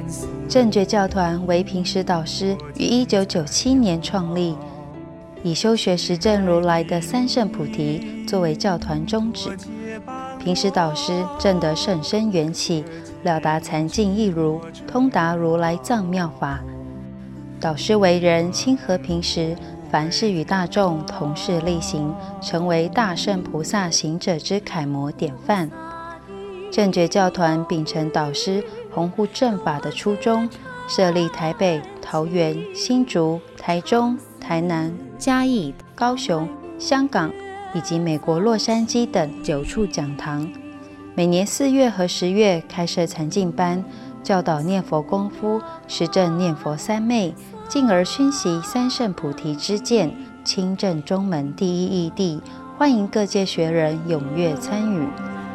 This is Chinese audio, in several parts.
正觉教团为平时导师于1997年创立，以修学实证如来的三圣菩提作为教团宗旨。平时导师证得甚深缘起，了达禅境义如，通达如来藏妙法。导师为人亲和平时，凡事与大众同事力行，成为大圣菩萨行者之楷模典范。正觉教团秉承导师弘护正法的初衷，设立台北、桃园、新竹、台中、台南、嘉义、高雄、香港以及美国洛杉矶等9处讲堂。每年4月和10月开设禅净班，教导念佛功夫，实证念佛三昧，进而熏习三圣菩提之见，亲证中门第一义谛，欢迎各界学人踊跃参与。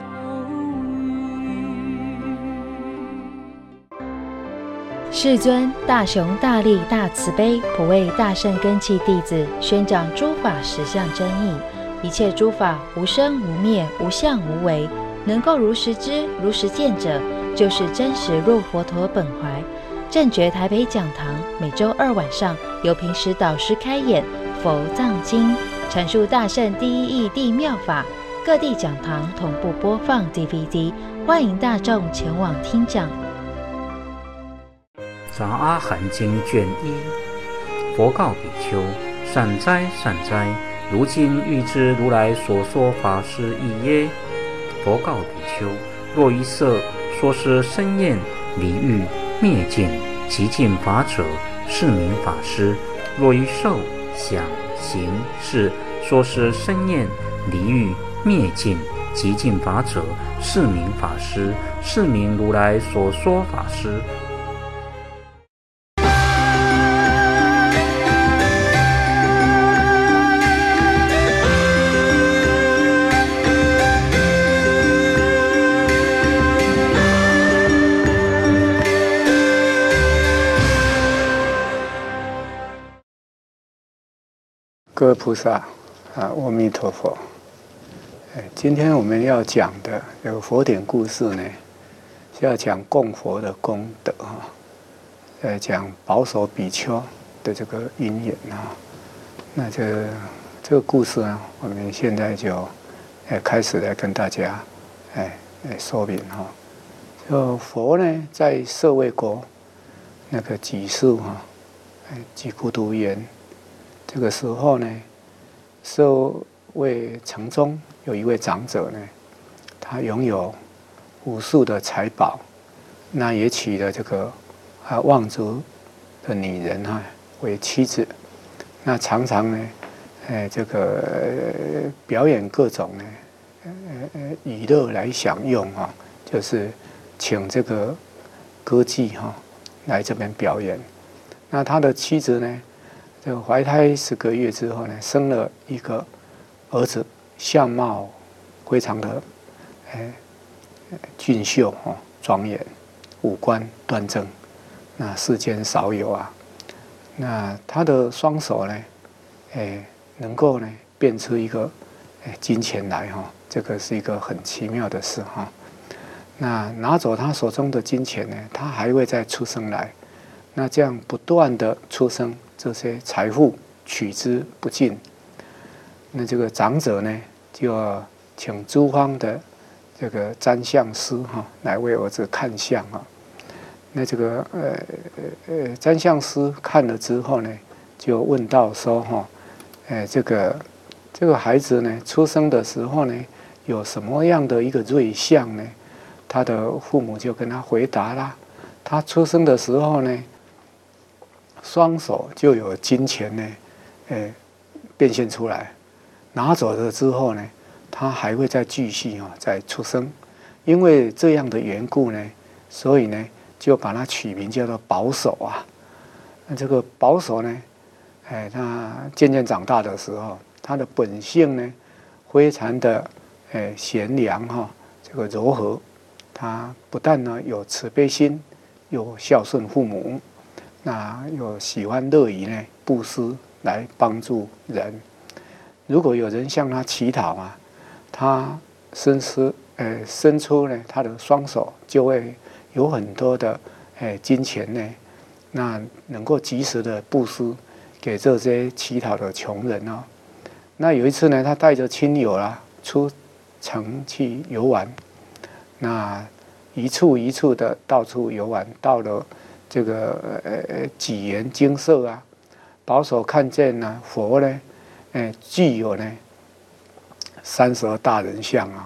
世尊大雄大力大慈悲，普为大圣根器弟子，宣讲诸法实相真义。一切诸法无生无灭，无相无为，能够如实知如实见者，就是真实入佛陀本怀。正觉台北讲堂每周2晚上由平时导师开演佛藏经，阐述大圣第一义谛妙法，各地讲堂同步播放 DVD， 欢迎大众前往听讲。 杂阿含经卷1，佛告比丘：善哉善哉，如今欲知如来所说法是义耶？佛告比丘：若于色说是生厌离欲灭尽极尽法者，是名法师；若于受想行识说是生厌离欲灭尽极尽法者，是名法师，是名如来所说法师。 各位菩萨阿弥陀佛。今天我们要讲的这个佛典故事呢，是要讲供佛的功德讲保守比丘的这个因缘那这个故事呢，我们现在就开始来跟大家说明就佛呢，在舍卫国那个祇树祇孤独园。这个时候呢，舍卫城中有一位长者呢，他拥有无数的财宝，那也娶了这个望族的女人为妻子，那常常呢，这个表演各种呢娱乐来享用就是请这个歌妓来这边表演。那他的妻子呢，这个怀胎10个月之后呢，生了一个儿子，相貌非常的俊秀庄严，五官端正，那世间少有那他的双手呢，能够呢变出一个金钱来这个是一个很奇妙的事那拿走他手中的金钱呢，他还会再出生来，那这样不断的出生。这些财富取之不尽，那这个长者呢，就请诸方的这个占相师来为儿子看相那这个占相师看了之后呢，就问到说这个孩子呢，出生的时候呢，有什么样的一个瑞相呢？他的父母就跟他回答啦，他出生的时候呢，双手就有金钱呢，变现出来，拿走了之后呢，他还会再继续再出生，因为这样的缘故呢，所以呢就把它取名叫做保守那这个保守呢，他渐渐长大的时候，他的本性呢非常的贤良这个柔和，他不但呢有慈悲心，有孝顺父母。那有喜欢乐于呢布施来帮助人，如果有人向他乞讨他伸出呢他的双手就会有很多的金钱呢，那能够及时的布施给这些乞讨的穷人哦。那有一次呢，他带着亲友啊出城去游玩，那一处一处的到处游玩，到了这个几元精舍啊，保守看见呢佛呢，具有呢32大人相啊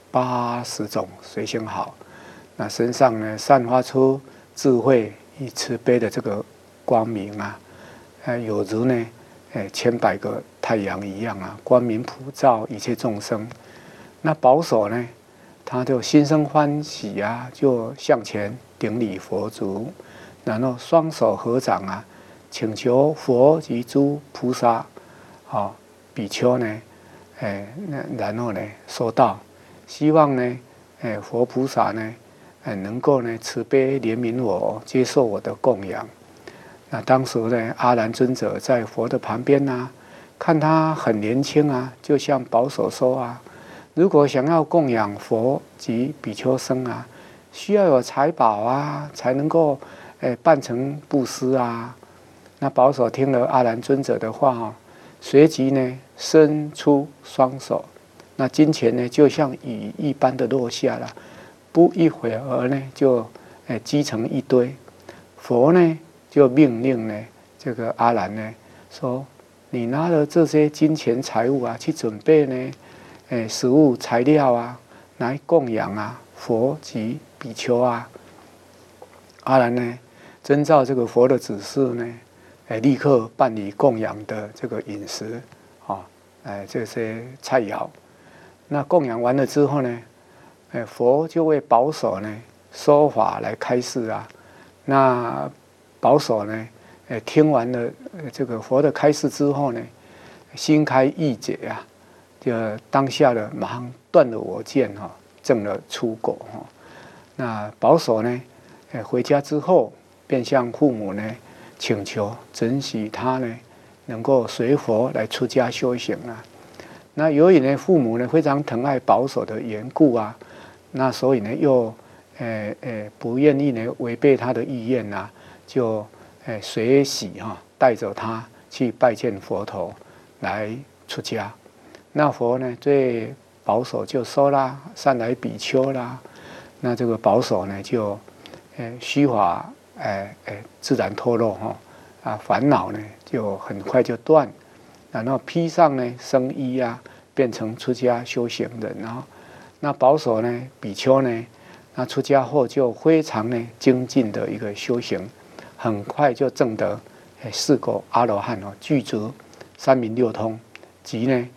，80种随行好，那身上呢散发出智慧与慈悲的这个光明啊，有如呢1,000,000个太阳一样啊，光明普照一切众生。那保守呢，他就心生欢喜啊，就向前顶礼佛足，然后双手合掌啊，请求佛及诸菩萨比丘呢，然后呢说道，希望呢，佛菩萨呢，能够呢慈悲怜悯我，接受我的供养。那当时呢，阿难尊者在佛的旁边啊，看他很年轻啊，就向保守说啊，如果想要供养佛及比丘僧啊，需要有财宝啊，才能够办成布施啊。那保守听了阿难尊者的话随即呢伸出双手，那金钱呢就像雨一般的落下了，不一会儿呢就积成一堆。佛呢就命令呢这个阿难呢说，你拿了这些金钱财物啊，去准备呢食物材料啊，来供养啊佛及比丘啊。阿难呢遵照这个佛的指示呢，立刻办理供养的这个饮食这些菜肴。那供养完了之后呢，佛就为保守呢说法来开示啊。那保守呢，听完了这个佛的开示之后呢，心开意解啊，就当下的马上断了我见证了出果那保守呢，回家之后便向父母呢请求准许他呢能够随佛来出家修行啊。那由于呢父母呢非常疼爱保守的缘故啊，那所以呢又不愿意呢违背他的意愿啊，就随喜带着他去拜见佛陀来出家。那佛呢对保守就说啦，善来比丘啦，那这个保守呢就虚华自然脱落烦恼呢就很快就断，然后披上呢僧衣啊，变成出家修行人那保守呢比丘呢，那出家后就非常呢精进的一个修行，很快就证得4果阿罗汉具足3明6通及呢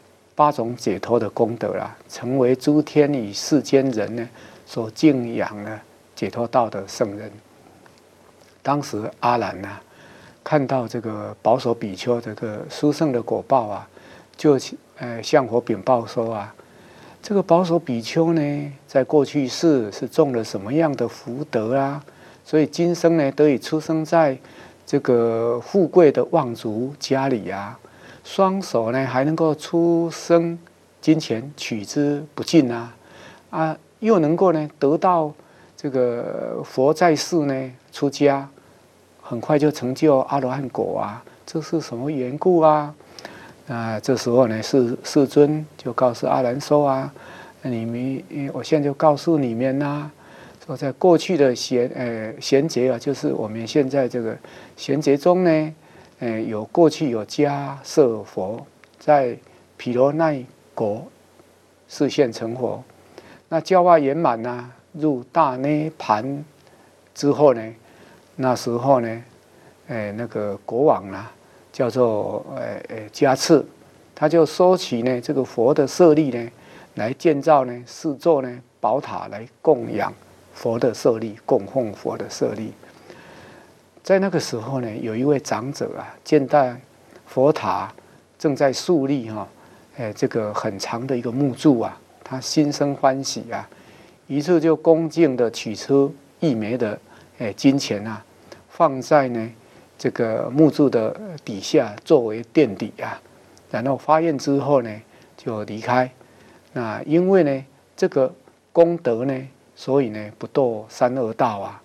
8种解脱的功德啦，成为诸天与世间人呢所敬仰的解脱道的圣人。当时阿难看到这个保守比丘这个殊胜的果报啊，就向佛禀报说啊，这个保守比丘呢，在过去世是种了什么样的福德啊，所以今生呢得以出生在这个富贵的望族家里啊，双手呢还能够出生金钱，取之不尽又能够呢得到这个佛在世呢出家，很快就成就阿罗汉果啊，这是什么缘故啊？这时候呢，世尊就告诉阿难说啊，我现在就告诉你们说在过去的贤劫啊，就是我们现在这个贤劫中呢，过去有迦摄佛在毗罗奈国示现成佛，那教化圆满入大涅盘之后呢，那时候呢，那个国王叫做迦次，他就收起呢这个佛的舍利呢，来建造呢4座呢宝塔来供养佛的舍利，供奉佛的舍利。在那个时候呢，有一位长者见到佛塔正在树立这个很长的一个木柱他心生欢喜于是就恭敬的取出1枚的金钱放在呢这个木柱的底下作为垫底然后发愿之后呢就离开。那因为呢这个功德呢，所以呢不堕三恶道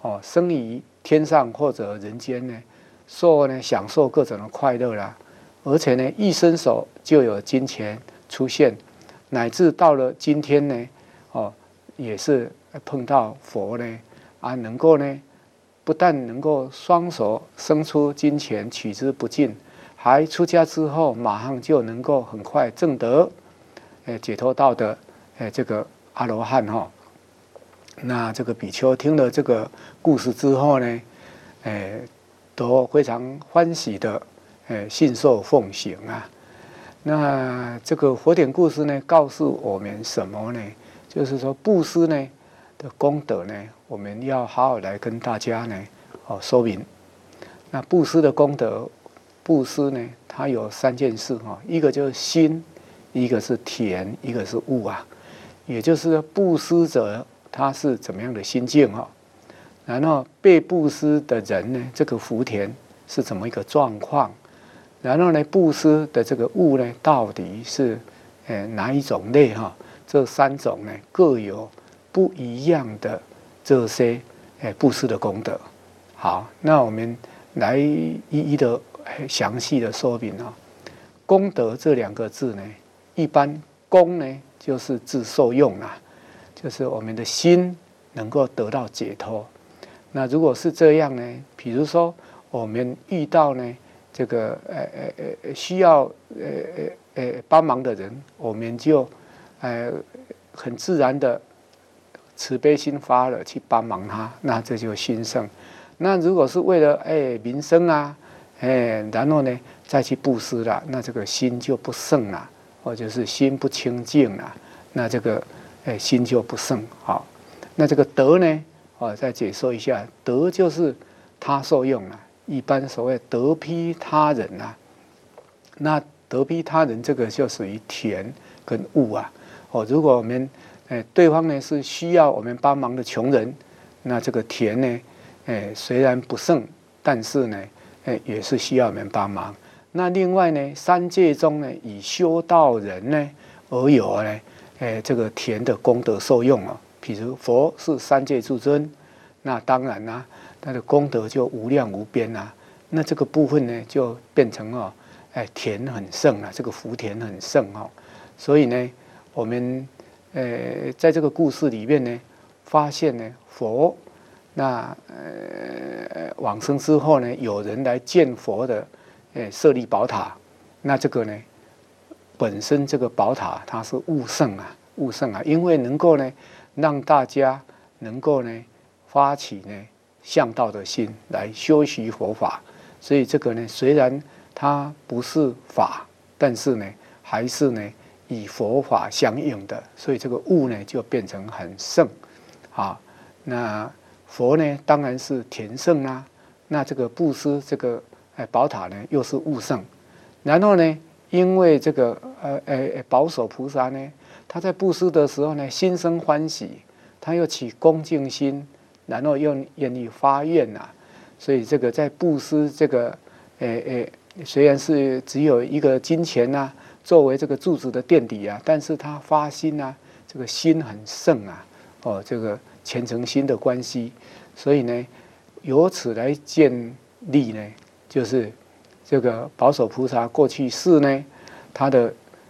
生于天上或者人间呢，享受各种的快乐啦，而且呢一伸手就有金钱出现，乃至到了今天呢，也是碰到佛呢，能够呢不但能够双手生出金钱取之不尽，还出家之后马上就能够很快证得解脱道的这个阿罗汉哈。那这个比丘听了这个故事之后呢，都非常欢喜的信受奉行啊。那这个佛典故事呢，告诉我们什么呢？就是说布施呢的功德呢，我们要好好来跟大家呢说明。那布施的功德，布施呢它有3件事哈，一个就是心，一个是田，一个是物啊。也就是布施者他是怎么样的心境哈，然后被布施的人呢，这个福田是怎么一个状况？然后呢，布施的这个物呢，到底是哪一种类哈？这3种呢，各有不一样的这些布施的功德。好，那我们来一一的详细的说明啊。功德这2个字呢，一般功呢就是自受用啦，就是我们的心能够得到解脱。那如果是这样呢，比如说我们遇到呢这个需要帮忙的人，我们就很自然的慈悲心发了去帮忙他，那这就心盛。那如果是为了民生啊，然后呢再去布施了，那这个心就不盛了，或者是心不清净了，那这个心就不盛。好，那这个德呢，再解说一下，德就是他受用了，一般所谓德披他人啊。那德披他人这个就属于田跟物啊。如果我们对方呢是需要我们帮忙的穷人，那这个田呢虽然不盛，但是呢也是需要我们帮忙。那另外呢，3界中呢以修道人呢而有呢这个田的功德受用啊。比如佛是3界诸尊，那当然啦，他的功德就无量无边啊。那这个部分呢就变成田很盛啊，这个福田很盛哦。所以呢，我们在这个故事里面呢，发现呢佛那往生之后呢，有人来见佛的舍利宝塔，那这个呢本身这个宝塔它是物盛啊，物盛啊，因为能够呢让大家能够呢发起呢向道的心来修习佛法，所以这个呢虽然它不是法，但是呢还是呢以佛法相应的，所以这个物呢就变成很盛啊。那佛呢当然是田盛啦，那这个布施这个宝塔呢又是物盛，然后呢因为这个宝手菩萨呢，他在布施的时候呢心生欢喜，他又起恭敬心，然后又愿意发愿啊，所以这个在布施这个虽然是只有一个金钱啊作为这个柱子的垫底啊，但是他发心啊，这个心很盛啊，这个虔诚心的关系，所以呢由此来建立呢，就是这个宝手菩萨过去世呢，他的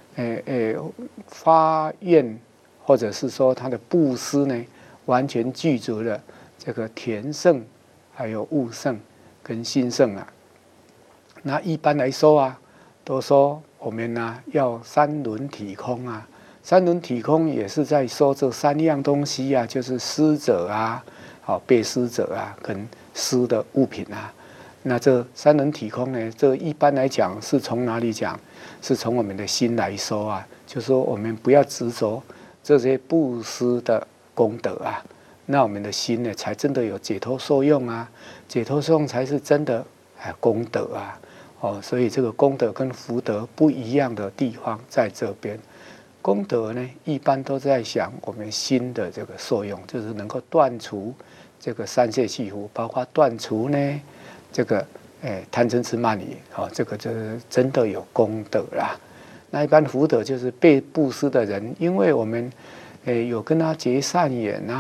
发愿或者是说他的布施呢，完全具足了这个田盛，还有物盛跟心盛啊。那一般来说啊，都说我们要3轮体空啊。3轮体空也是在说这3样东西啊，就是施者啊，被施者啊，跟施的物品啊。那这3轮体空呢，这一般来讲是从哪里讲？是从我们的心来说啊，就是说我们不要执着这些布施的功德啊，那我们的心呢才真的有解脱受用啊，解脱受用才是真的功德啊。所以这个功德跟福德不一样的地方在这边。功德呢，一般都在想我们心的这个受用，就是能够断除这个3界系缚，包括断除呢这个贪嗔痴慢疑，这个就是真的有功德啦。那一般福德就是被布施的人，因为我们有跟他结善缘啊，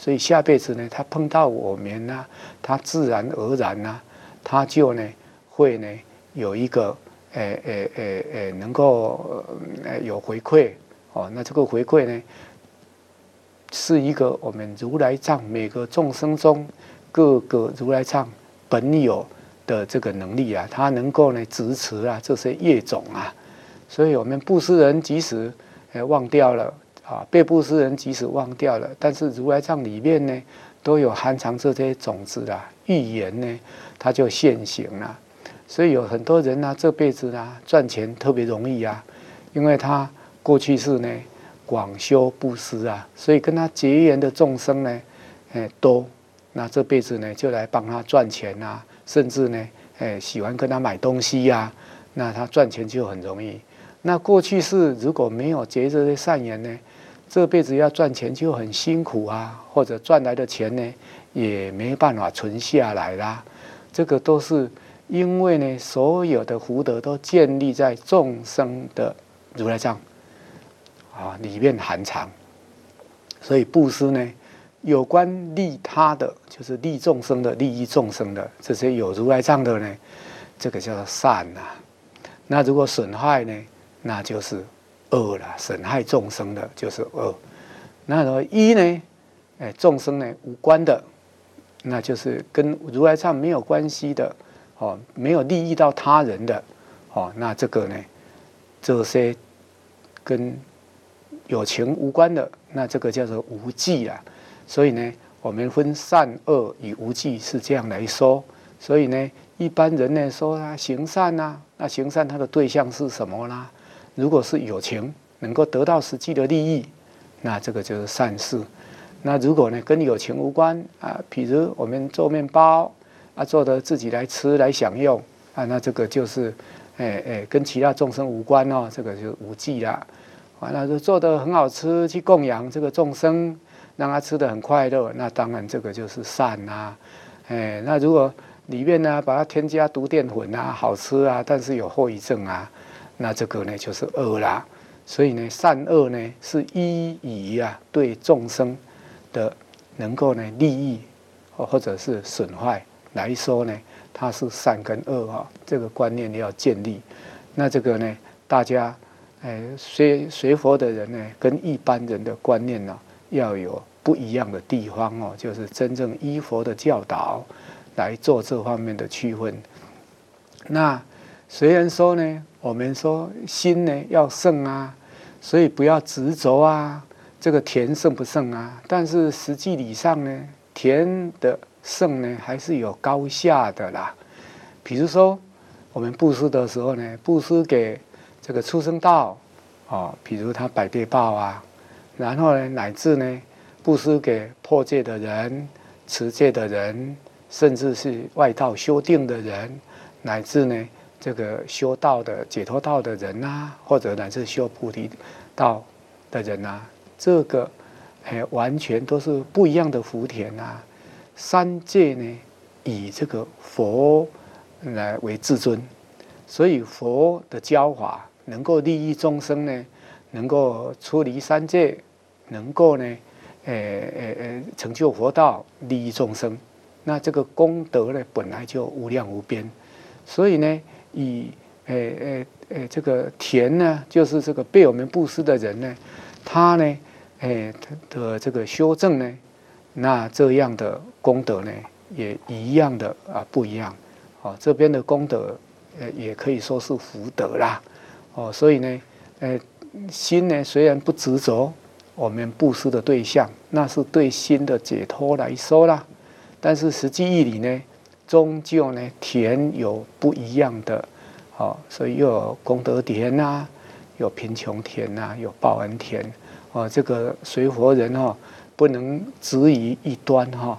所以下辈子呢，他碰到我们呢，他自然而然呢，他就呢会呢有一个能够有回馈哦。那这个回馈呢，是一个我们如来藏每个众生中各个如来藏本有的这个能力啊，它能够呢支持啊这些业种啊。所以我们布施人即使忘掉了啊，被布施人即使忘掉了，但是如来藏里面呢都有含藏这些种子啊，预言呢它就现行了。所以有很多人呢，这辈子呢赚钱特别容易啊，因为他过去是呢广修布施啊，所以跟他结缘的众生呢多，那这辈子呢就来帮他赚钱啊，甚至呢喜欢跟他买东西啊，那他赚钱就很容易。那过去是如果没有结这些善缘呢，这辈子要赚钱就很辛苦啊，或者赚来的钱呢也没办法存下来啦。这个都是因为呢，所有的福德都建立在众生的如来藏啊里面含藏，所以布施呢，有关利他的，就是利众生的、利益众生的这些有如来藏的呢，这个叫做善呐。那如果损害呢，那就是恶了，损害众生的就是恶。那一呢，众生呢无关的，那就是跟如来藏没有关系的，哦，没有利益到他人的，哦，那这个呢，这些跟有情无关的，那这个叫做无记啦。所以呢，我们分善恶与无记是这样来说。所以呢，一般人呢说他行善啊，那行善它的对象是什么呢？如果是有情能够得到实际的利益，那这个就是善事。那如果呢跟有情无关啊，比如我们做面包啊，做的自己来吃来享用啊，那这个就是跟其他众生无关哦，这个就是无记啦。完了就做的很好吃，去供养这个众生，让他吃得很快乐，那当然这个就是善啊。那如果里面呢把它添加毒淀粉啊，好吃啊，但是有后遗症啊，那这个呢就是恶啦。所以呢，善恶呢是依以啊对众生的能够呢利益或者是损坏来说呢，它是善跟恶啊，这个观念要建立。那这个呢，大家学佛的人呢，跟一般人的观念呢，要有不一样的地方哦，就是真正依佛的教导来做这方面的区分。那虽然说呢，我们说心呢要胜啊，所以不要执着啊，这个田胜不胜啊？但是实际理上呢，田的胜呢还是有高下的啦。比如说我们布施的时候呢，布施给这个畜生道哦，比如他百倍报啊，然后呢乃至呢布施给破戒的人、持戒的人，甚至是外道修定的人，乃至呢这个修道的解脱道的人啊，或者乃至修菩提道的人啊，这个完全都是不一样的福田啊。三界呢以这个佛来为至尊，所以佛的教法能够利益众生呢，能够出离三界，能够呢成就佛道，利益众生。那这个功德呢本来就无量无边，所以呢以这个田呢，就是这个被我们布施的人呢，他呢他的这个修正呢，那这样的功德呢也一样的啊不一样哦。这边的功德也可以说是福德啦哦。所以呢心呢虽然不执着我们布施的对象，那是对心的解脱来说啦，但是实际义理呢，终究呢田有不一样的哦，所以又有功德田啊，有贫穷田啊，有报恩田哦。这个随佛人哦，不能只于一端哈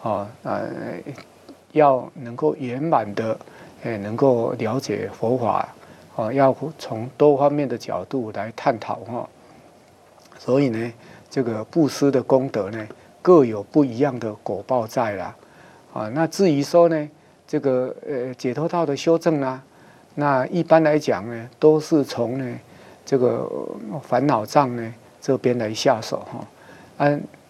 要能够圆满的能够了解佛法哦，要从多方面的角度来探讨哈。所以呢，这个布施的功德呢，各有不一样的果报在啦啊。那至于说呢，这个解脱道的修正呢，那一般来讲呢，都是从呢这个烦恼障呢这边来下手哈。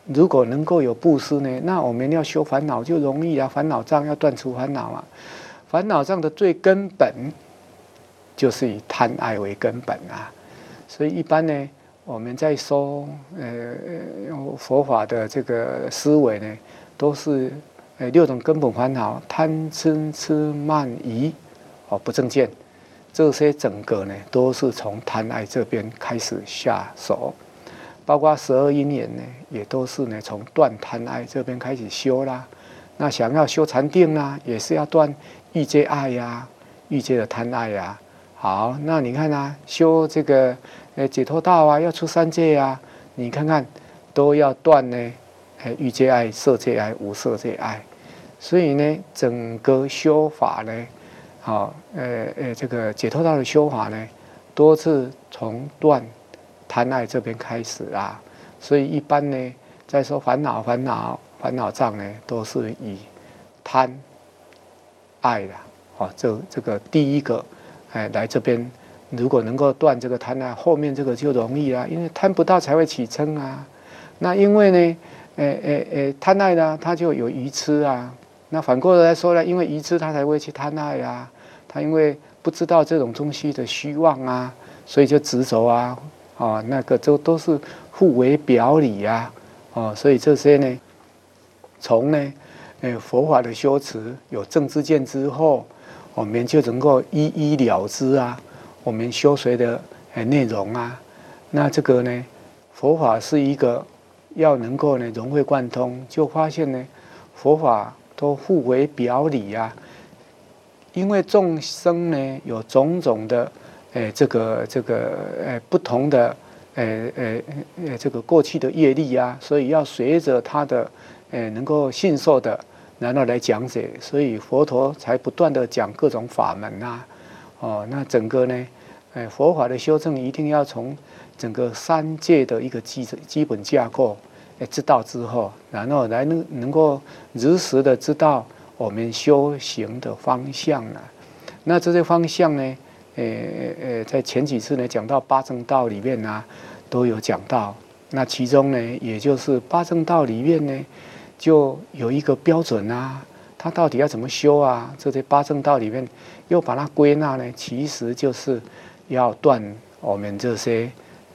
如果能够有布施呢，那我们要修烦恼就容易啊，烦恼障要断除烦恼啊。烦恼障的最根本就是以贪爱为根本啊。所以一般呢，我们在说佛法的这个思维呢，都是6种根本烦恼：贪嗔痴慢疑不正见。这些整个呢，都是从贪爱这边开始下手。包括12因缘呢，也都是呢从断贪爱这边开始修啦。那想要修禅定啦，也是要断欲界爱呀、欲界的贪爱呀。好，那你看啊，修这个解脱道啊，要出3界啊，你看看都要断呢欲界爱、色界爱、无色界爱。所以呢，整个修法呢，这个解脱道的修法呢，都是从断贪爱这边开始啊。所以一般呢，在说烦恼障呢，都是以贪爱的这个第一个来这边，如果能够断这个贪爱，后面这个就容易啦，因为贪不到才会起嗔啊。那因为呢，贪爱呢，它就有愚痴啊。那反过来说呢，因为愚痴，他才会去贪爱啊。他因为不知道这种东西的虚妄啊，所以就执着啊。那个都是互为表里啊。所以这些呢，从呢，佛法的修持有正知见之后，我们就能够一一了知啊，我们修学的内容啊。那这个呢，佛法是一个要能够呢融会贯通，就发现呢，佛法都互为表里啊。因为众生呢有种种的这个不同的这个过去的业力啊，所以要随着他的能够信受的，然后来讲解，所以佛陀才不断的讲各种法门啊。那整个呢，佛法的修正一定要从整个3界的一个基本架构知道之后，然后来能够如实的知道我们修行的方向了。那这些方向呢，在前几次呢讲到八正道里面呢，都有讲到。那其中呢，也就是八正道里面呢，就有一个标准啊，它到底要怎么修啊？这些八正道里面又把它归纳呢，其实就是要断我们这些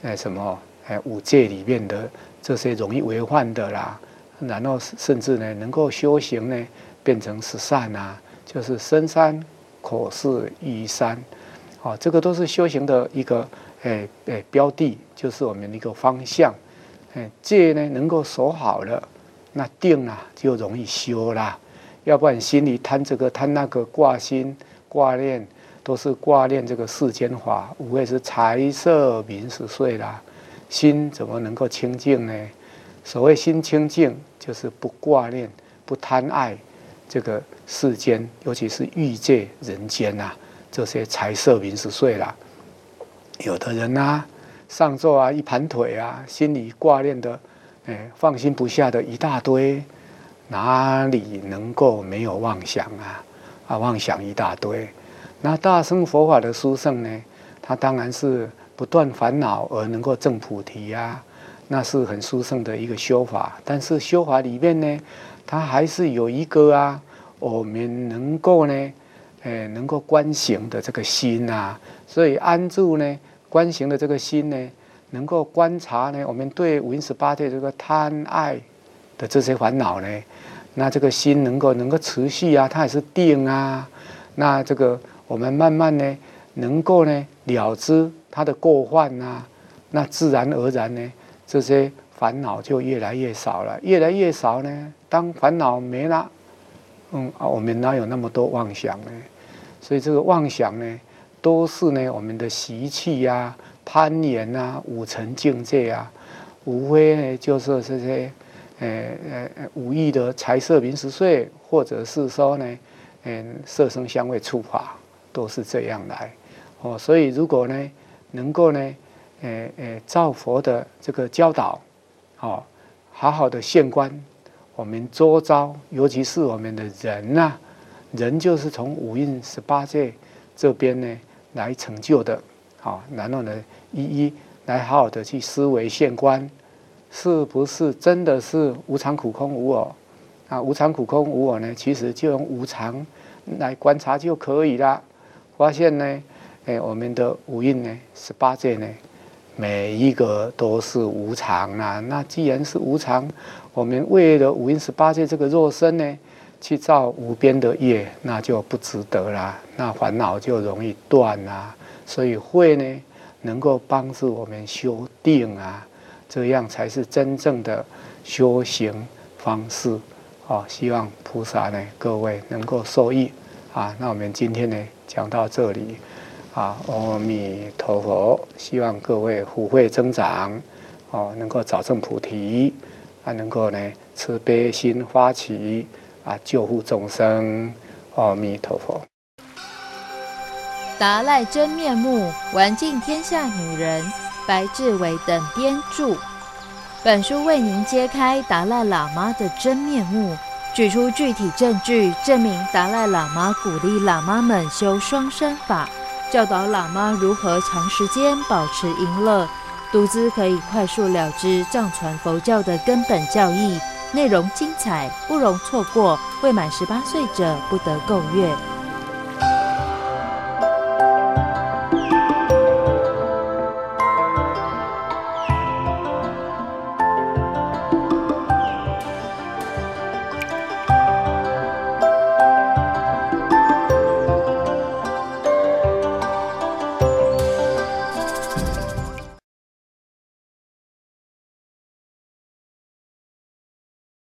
5戒里面的这些容易违犯的啦，然后甚至呢能够修行呢变成10善啊，就是身善、口是、意善，这个都是修行的一个标的，就是我们的一个方向。戒呢能够守好了，那定啊就容易修啦。要不然心里贪这个贪那个，挂心挂念，都是挂念这个世间法，无谓是财色名食睡啦。心怎么能够清净呢？所谓心清净，就是不挂念、不贪爱这个世间，尤其是欲界人间啊，这些财色名食睡啦。有的人啊，上座啊，一盘腿啊，心里挂念的，放心不下的一大堆，哪里能够没有妄想啊？妄想一大堆。那大乘佛法的殊胜呢，它当然是不断烦恼而能够证菩提啊，那是很殊胜的一个修法。但是修法里面呢，它还是有一个啊，我们能够呢，能够观行的这个心啊，所以安住呢，观行的这个心呢，能够观察呢，我们对5因18界这个贪爱的这些烦恼呢，那这个心能够持续啊，它也是定啊。那这个我们慢慢呢，能够呢了知它的过患啊，那自然而然呢，这些烦恼就越来越少了，越来越少呢。当烦恼没了，我们哪有那么多妄想呢？所以这个妄想呢，都是呢我们的习气啊、攀岩啊、五尘境界啊，无非呢就是这些无意的财色名食睡，或者是说呢，色声香味触法，都是这样来。所以如果呢能够呢，照佛的这个教导，好好的现观我们周遭，尤其是我们的人啊，人就是从5因18界这边呢来成就的，然后呢一一来好好的去思维现观， 是不是真的是无常苦空无我？啊，无常苦空无我呢，其实就用无常来观察就可以了。发现呢，我们的五蕴呢，18界呢，每一个都是无常啦。那既然是无常，我们为了五蕴18界这个肉身呢，去造无边的业，那就不值得啦。那烦恼就容易断啦。所以慧呢，能够帮助我们修定啊，这样才是真正的修行方式。希望菩萨呢，各位能够受益啊。那我们今天呢，讲到这里啊，阿弥陀佛。希望各位福慧增长，能够早证菩提啊，能够呢慈悲心发起啊，救护众生。阿弥陀佛。 达赖真面目，玩尽天下女人，白志伟等编著。本书为您揭开达赖喇嘛的真面目，举出具体证据，证明达赖喇嘛鼓励喇嘛们修双身法，教导喇嘛如何长时间保持淫乐，独自可以快速了知藏传佛教的根本教义，内容精彩，不容错过。未满18岁者不得购阅。